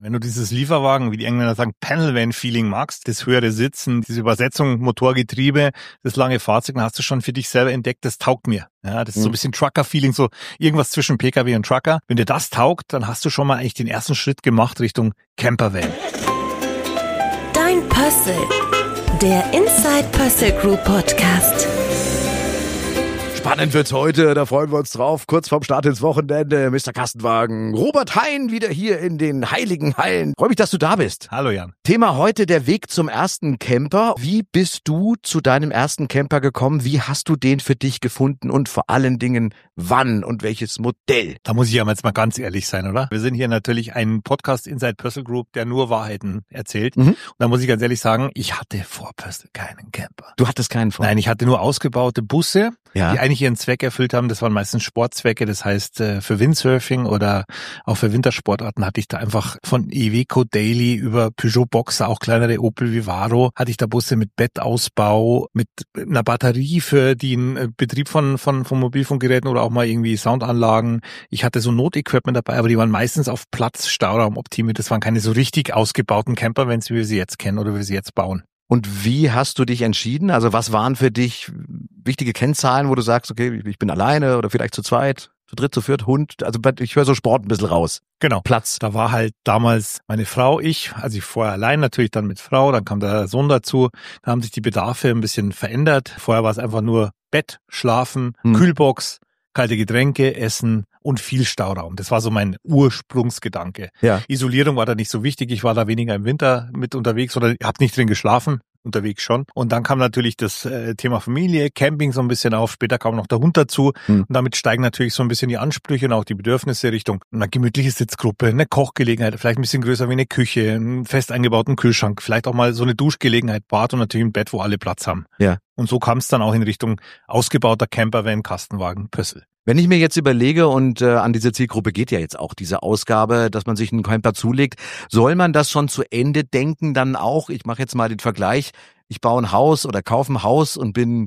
Wenn du dieses Lieferwagen, wie die Engländer sagen, Panel-Van-Feeling magst, das höhere Sitzen, diese Übersetzung Motorgetriebe, das lange Fahrzeug, dann hast du schon für dich selber entdeckt, das taugt mir. Ja, das ist so ein bisschen Trucker-Feeling, so irgendwas zwischen PKW und Trucker. Wenn dir das taugt, dann hast du schon mal eigentlich den ersten Schritt gemacht Richtung Campervan. Dein Pössl, der Inside Pössl Group Podcast. Spannend wird's heute, da freuen wir uns drauf. Kurz vorm Start ins Wochenende, Mr. Kastenwagen, Robert Hein wieder hier in den heiligen Hallen. Freue mich, dass du da bist. Hallo Jan. Thema heute, der Weg zum ersten Camper. Wie bist du zu deinem ersten Camper gekommen? Wie hast du den für dich gefunden? Und vor allen Dingen, wann und welches Modell? Da muss ich ja jetzt mal ganz ehrlich sein, oder? Wir sind hier natürlich ein Podcast Inside Pössl Group, der nur Wahrheiten erzählt. Und da muss ich ganz ehrlich sagen, ich hatte vor Pössl keinen Camper. Du hattest keinen vor? Nein, ich hatte nur ausgebaute Busse, Ja. die eigentlich ihren Zweck erfüllt haben. Das waren meistens Sportzwecke, das heißt für Windsurfing oder auch für Wintersportarten hatte ich da einfach von Iveco Daily über Peugeot Boxer, auch kleinere Opel Vivaro, hatte ich da Busse mit Bettausbau, mit einer Batterie für den Betrieb von Mobilfunkgeräten oder auch mal irgendwie Soundanlagen. Ich hatte so Notequipment dabei, aber die waren meistens auf Platz, Stauraum optimiert. Das waren keine so richtig ausgebauten Campervans, wie wir sie jetzt kennen oder wie wir sie jetzt bauen. Und wie hast du dich entschieden? Also was waren für dich wichtige Kennzahlen, wo du sagst, okay, ich bin alleine oder vielleicht zu zweit, zu dritt, zu viert, Hund? Also ich höre so Sport ein bisschen raus. Genau. Platz. Da war halt damals meine Frau, also ich vorher allein natürlich, dann mit Frau, dann kam der Sohn dazu. Da haben sich die Bedarfe ein bisschen verändert. Vorher war es einfach nur Bett, Schlafen, Kühlbox, kalte Getränke, Essen und viel Stauraum. Das war so mein Ursprungsgedanke. Ja. Isolierung war da nicht so wichtig. Ich war da weniger im Winter mit unterwegs oder habe nicht drin geschlafen. Unterwegs schon. Und dann kam natürlich das Thema Familie, Camping so ein bisschen auf. Später kam noch der Hund dazu. Und damit steigen natürlich so ein bisschen die Ansprüche und auch die Bedürfnisse Richtung eine gemütliche Sitzgruppe, eine Kochgelegenheit, vielleicht ein bisschen größer wie eine Küche, einen fest eingebauten Kühlschrank, vielleicht auch mal so eine Duschgelegenheit, Bad und natürlich ein Bett, wo alle Platz haben. Ja. Und so kam es dann auch in Richtung ausgebauter Campervan, Kastenwagen, Pössl. Wenn ich mir jetzt überlege, und an diese Zielgruppe geht ja jetzt auch diese Ausgabe, dass man sich einen Camper zulegt, soll man das schon zu Ende denken dann auch? Ich mache jetzt mal den Vergleich, ich baue ein Haus oder kaufe ein Haus und bin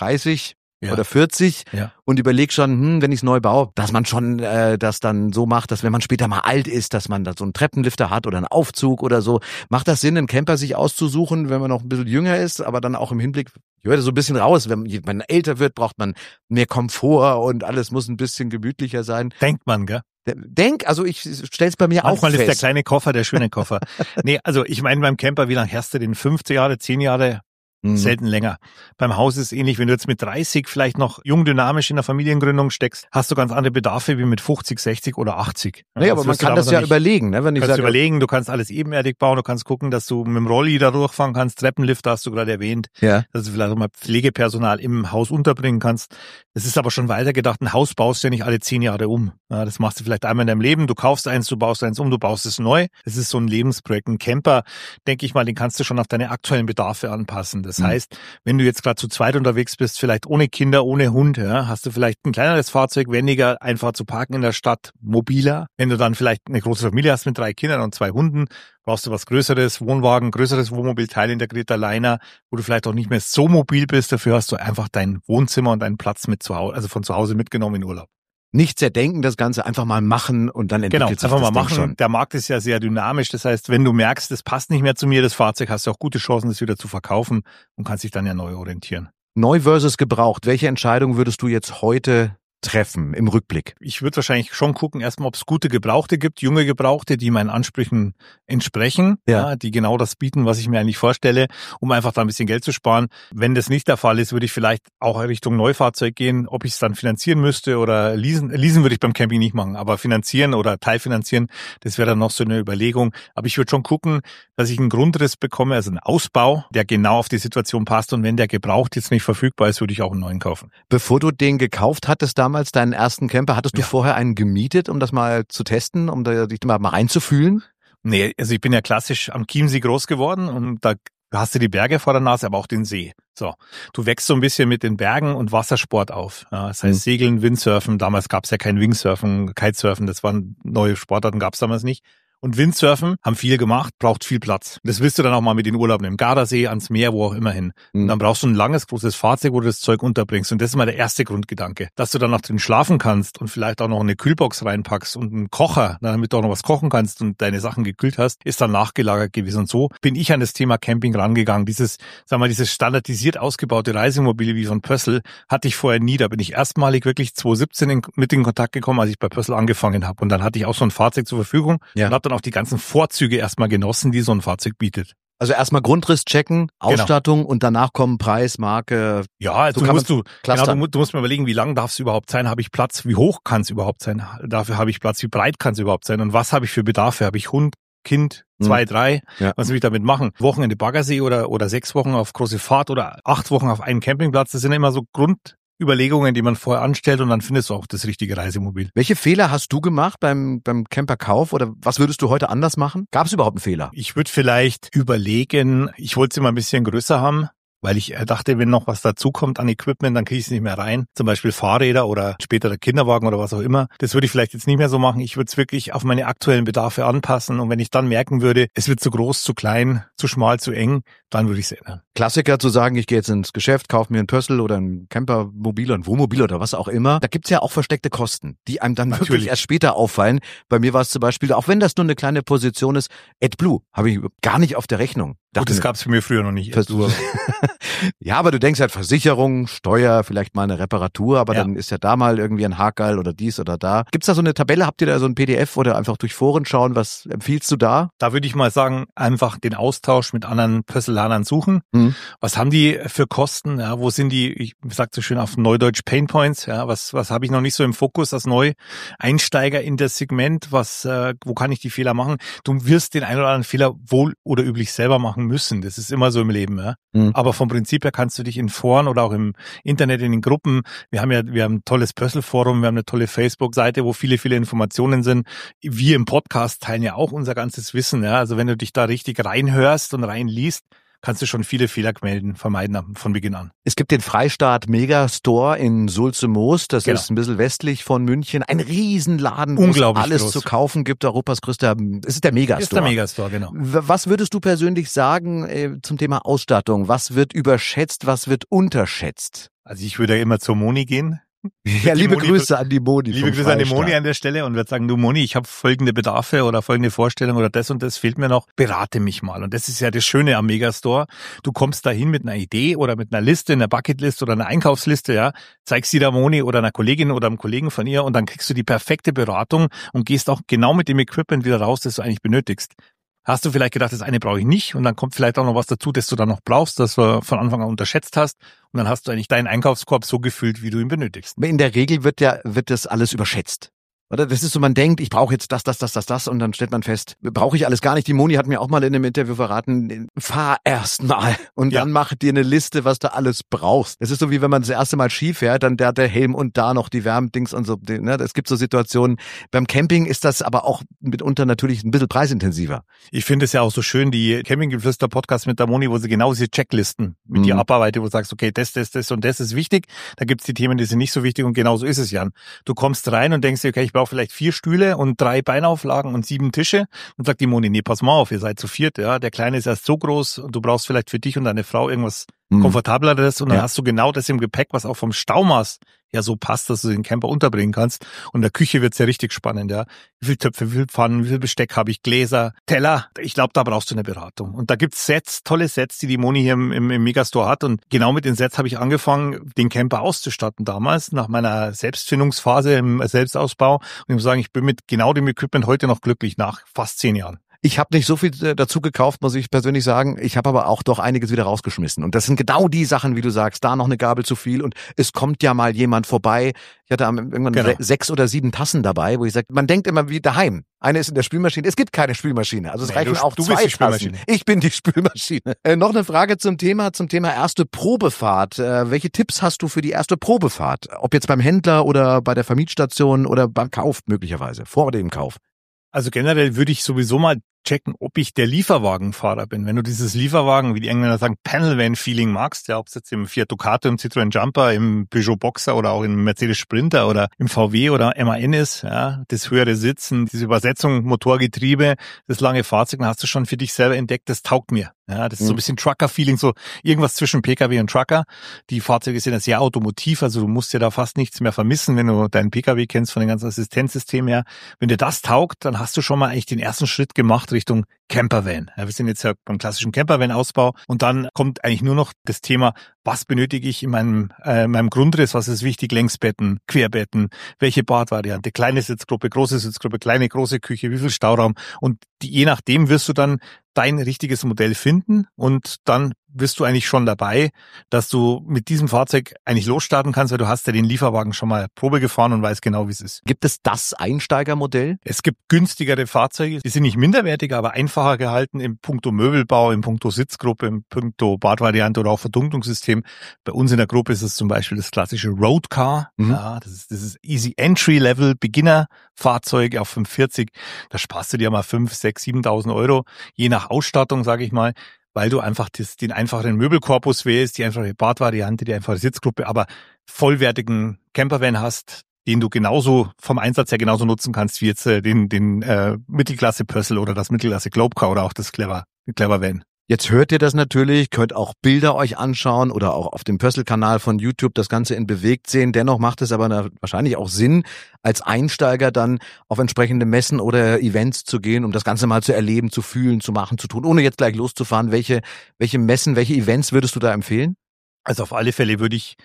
30 oder 40 und überlege schon, wenn ich es neu baue, dass man schon das dann so macht, dass wenn man später mal alt ist, dass man da so einen Treppenlifter hat oder einen Aufzug oder so. Macht das Sinn, einen Camper sich auszusuchen, wenn man noch ein bisschen jünger ist, aber dann auch im Hinblick, ich höre so ein bisschen raus, wenn man älter wird, braucht man mehr Komfort und alles muss ein bisschen gemütlicher sein. Denkt man, gell? Also ich stell's bei mir Manchmal auch fest. ist der kleine Koffer der schöne Koffer. Nee, also ich meine beim Camper, wie lange hast du den? 15 Jahre, 10 Jahre? Selten länger. Beim Haus ist es ähnlich, wenn du jetzt mit 30 vielleicht noch jung dynamisch in der Familiengründung steckst, hast du ganz andere Bedarfe wie mit 50, 60 oder 80. Nee, aber man kann das ja überlegen, ne? Wenn ich sage, du kannst alles ebenerdig bauen, du kannst gucken, dass du mit dem Rolli da durchfahren kannst, Treppenlifter hast du gerade erwähnt, dass du vielleicht auch mal Pflegepersonal im Haus unterbringen kannst. Das ist aber schon weitergedacht, ein Haus baust du ja nicht alle 10 Jahre um. Ja, das machst du vielleicht einmal in deinem Leben, du kaufst eins, du baust eins um, du baust es neu. Das ist so ein Lebensprojekt. Ein Camper, denke ich mal, den kannst du schon auf deine aktuellen Bedarfe anpassen. Das heißt, wenn du jetzt gerade zu zweit unterwegs bist, vielleicht ohne Kinder, ohne Hund, hast du vielleicht ein kleineres Fahrzeug, wendiger, einfach zu parken in der Stadt, mobiler. Wenn du dann vielleicht eine große Familie hast mit 3 Kindern und 2 Hunden, brauchst du was Größeres, Wohnwagen, größeres Wohnmobil, teilintegrierter Liner, wo du vielleicht auch nicht mehr so mobil bist. Dafür hast du einfach dein Wohnzimmer und deinen Platz mit zu Hause, also von zu Hause mitgenommen in Urlaub. Nicht zerdenken, das Ganze einfach mal machen und dann entwickelt sich das einfach mal machen. Schon. Der Markt ist ja sehr dynamisch. Das heißt, wenn du merkst, das passt nicht mehr zu mir, das Fahrzeug, hast du auch gute Chancen, das wieder zu verkaufen und kannst dich dann ja neu orientieren. Neu versus gebraucht. Welche Entscheidung würdest du jetzt heute treffen im Rückblick? Ich würde wahrscheinlich schon gucken, erstmal, ob es gute Gebrauchte gibt, junge Gebrauchte, die meinen Ansprüchen entsprechen, die genau das bieten, was ich mir eigentlich vorstelle, um einfach da ein bisschen Geld zu sparen. Wenn das nicht der Fall ist, würde ich vielleicht auch Richtung Neufahrzeug gehen, ob ich es dann finanzieren müsste oder leasen. Leasen würde ich beim Camping nicht machen, aber finanzieren oder teilfinanzieren, das wäre dann noch so eine Überlegung. Aber ich würde schon gucken, dass ich einen Grundriss bekomme, also einen Ausbau, der genau auf die Situation passt, und wenn der gebraucht jetzt nicht verfügbar ist, würde ich auch einen neuen kaufen. Bevor du den gekauft hattest damals, deinen ersten Camper, hattest du vorher einen gemietet, um das mal zu testen, um dich mal reinzufühlen? Nee, also ich bin ja klassisch am Chiemsee groß geworden und da hast du die Berge vor der Nase, aber auch den See. So, du wächst so ein bisschen mit den Bergen und Wassersport auf. Ja, das heißt Segeln, Windsurfen, damals gab es ja kein Wingsurfen, Kitesurfen, das waren neue Sportarten, gab es damals nicht. Und Windsurfen haben viele gemacht, braucht viel Platz. Das willst du dann auch mal mit den Urlauben im Gardasee, ans Meer, wo auch immer hin. Und dann brauchst du ein langes, großes Fahrzeug, wo du das Zeug unterbringst. Und das ist mal der erste Grundgedanke. Dass du dann noch drin schlafen kannst und vielleicht auch noch eine Kühlbox reinpackst und einen Kocher, damit du auch noch was kochen kannst und deine Sachen gekühlt hast, ist dann nachgelagert gewesen. Und so bin ich an das Thema Camping rangegangen. Dieses standardisiert ausgebaute Reisemobil wie von Pössl hatte ich vorher nie. Da bin ich erstmalig wirklich 2017 mit in Kontakt gekommen, als ich bei Pössl angefangen habe. Und dann hatte ich auch so ein Fahrzeug zur Verfügung und habe dann auch die ganzen Vorzüge erstmal genossen, die so ein Fahrzeug bietet. Also erstmal Grundriss checken, Ausstattung und danach kommen Preis, Marke. Ja, also du musst mir überlegen, wie lang darf es überhaupt sein? Habe ich Platz? Wie hoch kann es überhaupt sein? Dafür habe ich Platz. Wie breit kann es überhaupt sein? Und was habe ich für Bedarfe? Habe ich Hund, Kind, 2, 3? Ja. Was will ich damit machen? Wochenende Baggersee oder 6 Wochen auf große Fahrt oder 8 Wochen auf einen Campingplatz? Das sind immer so Grundüberlegungen, die man vorher anstellt und dann findest du auch das richtige Reisemobil. Welche Fehler hast du gemacht beim Camperkauf oder was würdest du heute anders machen? Gab es überhaupt einen Fehler? Ich würde vielleicht überlegen, ich wollte sie mal ein bisschen größer haben, weil ich dachte, wenn noch was dazukommt an Equipment, dann kriege ich es nicht mehr rein. Zum Beispiel Fahrräder oder später der Kinderwagen oder was auch immer. Das würde ich vielleicht jetzt nicht mehr so machen. Ich würde es wirklich auf meine aktuellen Bedarfe anpassen. Und wenn ich dann merken würde, es wird zu groß, zu klein, zu schmal, zu eng, dann würde ich es ändern. Klassiker zu sagen, ich gehe jetzt ins Geschäft, kaufe mir ein Pössl oder ein Campermobil oder ein Wohnmobil oder was auch immer. Da gibt's ja auch versteckte Kosten, die einem dann wirklich erst später auffallen. Bei mir war es zum Beispiel, auch wenn das nur eine kleine Position ist, AdBlue habe ich gar nicht auf der Rechnung. Gut, das gab's für mir früher noch nicht. Ja, aber du denkst halt Versicherung, Steuer, vielleicht mal eine Reparatur, aber dann ist ja da mal irgendwie ein Haargeil oder dies oder da. Gibt's da so eine Tabelle? Habt ihr da so ein PDF oder einfach durch Foren schauen? Was empfiehlst du da? Da würde ich mal sagen, einfach den Austausch mit anderen Pösselanern suchen. Was haben die für Kosten? Ja, wo sind die, ich sag so schön auf Neudeutsch, Painpoints? Ja, was habe ich noch nicht so im Fokus als Neueinsteiger in das Segment? Wo kann ich die Fehler machen? Du wirst den einen oder anderen Fehler wohl oder üblich selber machen müssen. Das ist immer so im Leben. Ja. Aber vom Prinzip her kannst du dich in Foren oder auch im Internet in den Gruppen, wir haben ein tolles Pössl-Forum, wir haben eine tolle Facebook-Seite, wo viele, viele Informationen sind. Wir im Podcast teilen ja auch unser ganzes Wissen. Ja. Also wenn du dich da richtig reinhörst und reinliest, kannst du schon viele Fehlerquellen vermeiden von Beginn an. Es gibt den Freistaat Megastore in Sulze-Moos, das ist ein bisschen westlich von München. Ein Riesenladen, wo es alles groß zu kaufen gibt, Europas größter, es ist der Megastore. Ist der Megastore, genau. Was würdest du persönlich sagen zum Thema Ausstattung? Was wird überschätzt, was wird unterschätzt? Also ich würde ja immer zur Moni gehen. Ja, liebe Grüße an die Moni. Liebe Grüße an die Moni an der Stelle und würde sagen, du Moni, ich habe folgende Bedarfe oder folgende Vorstellung oder das und das fehlt mir noch, berate mich mal. Und das ist ja das Schöne am Megastore. Du kommst dahin mit einer Idee oder mit einer Liste, einer Bucketlist oder einer Einkaufsliste, ja, zeigst sie der Moni oder einer Kollegin oder einem Kollegen von ihr und dann kriegst du die perfekte Beratung und gehst auch genau mit dem Equipment wieder raus, das du eigentlich benötigst. Hast du vielleicht gedacht, das eine brauche ich nicht und dann kommt vielleicht auch noch was dazu, das du dann noch brauchst, das du von Anfang an unterschätzt hast und dann hast du eigentlich deinen Einkaufskorb so gefüllt, wie du ihn benötigst. In der Regel wird das alles überschätzt. Oder das ist so, man denkt, ich brauche jetzt das und dann stellt man fest, brauche ich alles gar nicht. Die Moni hat mir auch mal in einem Interview verraten, fahr erst mal und dann mach dir eine Liste, was du alles brauchst. Es ist so, wie wenn man das erste Mal Ski fährt, dann der Helm und da noch die Wärmdings und so. Ne? Es gibt so Situationen. Beim Camping ist das aber auch mitunter natürlich ein bisschen preisintensiver. Ich finde es ja auch so schön, die Campinggeflüster-Podcast mit der Moni, wo sie genau diese Checklisten mit dir abarbeitet, wo du sagst, okay, das und das ist wichtig. Da gibt's die Themen, die sind nicht so wichtig und genauso ist es, Jan. Du kommst rein und denkst dir, okay, ich brauche vielleicht 4 Stühle und 3 Beinauflagen und 7 Tische. Und sagt die Moni, nee, pass mal auf, ihr seid zu viert, ja. Der Kleine ist erst so groß und du brauchst vielleicht für dich und deine Frau irgendwas Komfortableres und dann hast du genau das im Gepäck, was auch vom Staumaß ja so passt, dass du den Camper unterbringen kannst. Und in der Küche wird's ja richtig spannend, ja. Wie viel Töpfe, wie viel Pfannen, wie viel Besteck habe ich, Gläser, Teller. Ich glaube, da brauchst du eine Beratung. Und da gibt's Sets, tolle Sets, die Moni hier im Megastore hat. Und genau mit den Sets habe ich angefangen, den Camper auszustatten damals, nach meiner Selbstfindungsphase im Selbstausbau. Und ich muss sagen, ich bin mit genau dem Equipment heute noch glücklich, nach fast 10 Jahren. Ich habe nicht so viel dazu gekauft, muss ich persönlich sagen. Ich habe aber auch doch einiges wieder rausgeschmissen. Und das sind genau die Sachen, wie du sagst, da noch eine Gabel zu viel und es kommt ja mal jemand vorbei. Ich hatte irgendwann 6 oder 7 Tassen dabei, wo ich sage, man denkt immer wie daheim. Eine ist in der Spülmaschine. Es gibt keine Spülmaschine. Also es reichen auch 2 Tassen. Ich bin die Spülmaschine. Noch eine Frage zum Thema erste Probefahrt. Welche Tipps hast du für die erste Probefahrt? Ob jetzt beim Händler oder bei der Vermietstation oder beim Kauf möglicherweise, vor dem Kauf? Also generell würde ich sowieso mal checken, ob ich der Lieferwagenfahrer bin. Wenn du dieses Lieferwagen, wie die Engländer sagen, Panel-Van-Feeling magst, ja, ob es jetzt im Fiat Ducato, im Citroën Jumper, im Peugeot Boxer oder auch im Mercedes Sprinter oder im VW oder MAN ist, ja, das höhere Sitzen, diese Übersetzung, Motorgetriebe, das lange Fahrzeug, dann hast du schon für dich selber entdeckt, das taugt mir. Ja, das ist so ein bisschen Trucker-Feeling, so irgendwas zwischen PKW und Trucker. Die Fahrzeuge sind ja sehr automotiv, also du musst ja da fast nichts mehr vermissen, wenn du deinen PKW kennst von den ganzen Assistenzsystemen her. Wenn dir das taugt, dann hast du schon mal eigentlich den ersten Schritt gemacht Richtung Campervan. Ja, wir sind jetzt ja beim klassischen Campervan-Ausbau und dann kommt eigentlich nur noch das Thema, was benötige ich in meinem Grundriss, was ist wichtig, Längsbetten, Querbetten, welche Badvariante, kleine Sitzgruppe, kleine, große Küche, wie viel Stauraum und je nachdem wirst du dann dein richtiges Modell finden und dann bist du eigentlich schon dabei, dass du mit diesem Fahrzeug eigentlich losstarten kannst, weil du hast ja den Lieferwagen schon mal Probe gefahren und weißt genau, wie es ist. Gibt es das Einsteigermodell? Es gibt günstigere Fahrzeuge, die sind nicht minderwertiger, aber einfacher gehalten im Puncto Möbelbau, im Puncto Sitzgruppe, im Puncto Badvariante oder auch Verdunklungssystem. Bei uns in der Gruppe ist es zum Beispiel das klassische Roadcar. Ja, das ist Easy Entry Level Beginner Fahrzeug auf 540. Da sparst du dir mal 5.000, 6.000, 7.000 Euro, je nach Ausstattung, sage ich mal, weil du einfach den einfacheren Möbelkorpus wählst, die einfache Badvariante, die einfache Sitzgruppe, aber vollwertigen Campervan hast, den du genauso vom Einsatz her genauso nutzen kannst wie jetzt den Mittelklasse Pössl oder das Mittelklasse Globecar oder auch das Clever Van. Jetzt hört ihr das natürlich, könnt auch Bilder euch anschauen oder auch auf dem Pössl-Kanal von YouTube das Ganze in bewegt sehen. Dennoch macht es aber wahrscheinlich auch Sinn, als Einsteiger dann auf entsprechende Messen oder Events zu gehen, um das Ganze mal zu erleben, zu fühlen, zu machen, zu tun, ohne jetzt gleich loszufahren. Welche Messen, welche Events würdest du da empfehlen? Also auf alle Fälle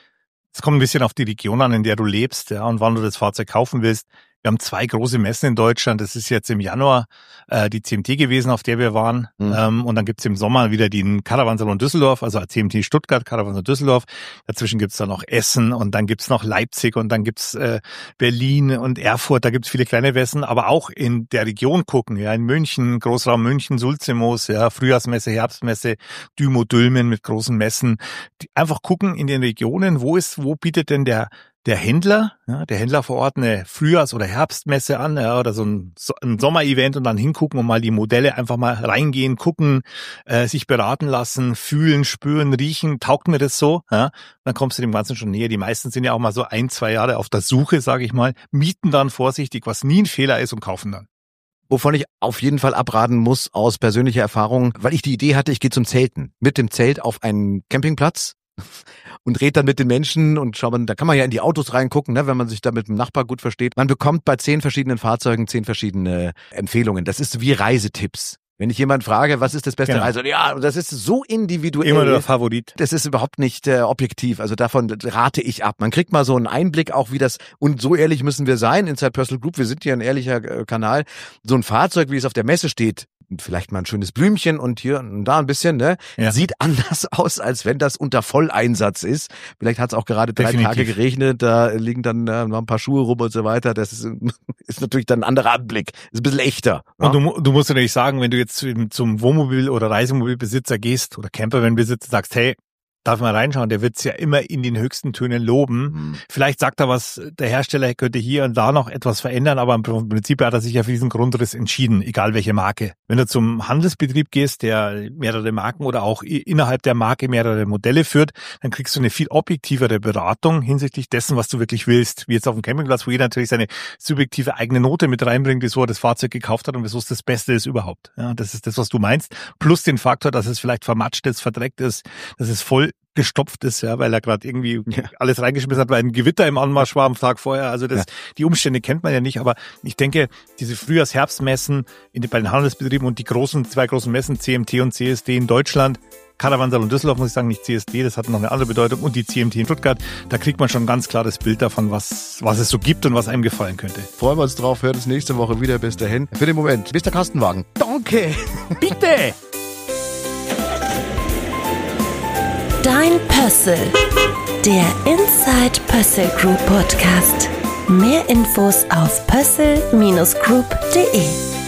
es kommt ein bisschen auf die Region an, in der du lebst, ja, und wann du das Fahrzeug kaufen willst. Wir haben 2 große Messen in Deutschland. Das ist jetzt im Januar die CMT gewesen, auf der wir waren. Und dann gibt's im Sommer wieder den Caravansalon Düsseldorf, also CMT Stuttgart, Caravansalon Düsseldorf. Dazwischen gibt's dann noch Essen und dann gibt's noch Leipzig und dann gibt's Berlin und Erfurt. Da gibt's viele kleine Messen, aber auch in der Region gucken. Ja, in München, Großraum München, Sulzimoos, ja, Frühjahrsmesse, Herbstmesse, Dümo-Dülmen mit großen Messen. Einfach gucken in den Regionen, wo bietet denn der Händler, ja, der Händler vor Ort eine Frühjahrs- oder Herbstmesse an, ja, oder so ein Sommerevent und dann hingucken und mal die Modelle einfach mal reingehen, gucken, sich beraten lassen, fühlen, spüren, riechen, taugt mir das so, ja, dann kommst du dem Ganzen schon näher. Die meisten sind ja auch mal so 1-2 Jahre auf der Suche, sage ich mal, mieten dann vorsichtig, was nie ein Fehler ist und kaufen dann. Wovon ich auf jeden Fall abraten muss aus persönlicher Erfahrung, weil ich die Idee hatte, ich gehe zum Zelten. Mit dem Zelt auf einen Campingplatz und red dann mit den Menschen und da kann man ja in die Autos reingucken, ne, wenn man sich da mit dem Nachbar gut versteht. Man bekommt bei 10 verschiedenen Fahrzeugen 10 verschiedene Empfehlungen. Das ist wie Reisetipps. Wenn ich jemand frage, was ist das beste Reise? Ja, das ist so individuell. Immer der Favorit. Das ist überhaupt nicht objektiv. Also davon rate ich ab. Man kriegt mal so einen Einblick auch, wie das, und so ehrlich müssen wir sein, Inside Pössl Group, wir sind hier ein ehrlicher Kanal. So ein Fahrzeug, wie es auf der Messe steht, vielleicht mal ein schönes Blümchen und hier und da ein bisschen, ne? Ja. Sieht anders aus, als wenn das unter Volleinsatz ist. Vielleicht hat es auch gerade 3 Tage geregnet, da liegen dann noch ein paar Schuhe rum und so weiter. Das ist natürlich dann ein anderer Anblick. Ist ein bisschen echter. Und du musst natürlich sagen, wenn du jetzt zum Wohnmobil- oder Reisemobilbesitzer gehst oder Campervan-Besitzer, sagst, hey, darf mal reinschauen, der wird's ja immer in den höchsten Tönen loben. Vielleicht sagt er was, der Hersteller könnte hier und da noch etwas verändern, aber im Prinzip hat er sich ja für diesen Grundriss entschieden, egal welche Marke. Wenn du zum Handelsbetrieb gehst, der mehrere Marken oder auch innerhalb der Marke mehrere Modelle führt, dann kriegst du eine viel objektivere Beratung hinsichtlich dessen, was du wirklich willst. Wie jetzt auf dem Campingplatz, wo jeder natürlich seine subjektive eigene Note mit reinbringt, wieso er das Fahrzeug gekauft hat und wieso es das Beste ist überhaupt. Ja, das ist das, was du meinst. Plus den Faktor, dass es vielleicht vermatscht ist, verdreckt ist, dass es voll gestopft ist, ja, weil er gerade irgendwie alles reingeschmissen hat, weil ein Gewitter im Anmarsch war am Tag vorher. Also die Umstände kennt man ja nicht, aber ich denke, diese Frühjahrs-Herbstmessen bei den Handelsbetrieben und die 2 großen Messen, CMT und CSD in Deutschland, Caravansalon Düsseldorf, muss ich sagen, nicht CSD, das hat noch eine andere Bedeutung, und die CMT in Stuttgart, da kriegt man schon ein ganz klares Bild davon, was es so gibt und was einem gefallen könnte. Freuen wir uns drauf, hört uns nächste Woche wieder. Bis dahin. Für den Moment, Mr. Kastenwagen. Danke. Bitte. Dein Pössl, der Inside Pössl Group Podcast. Mehr Infos auf pössl-group.de.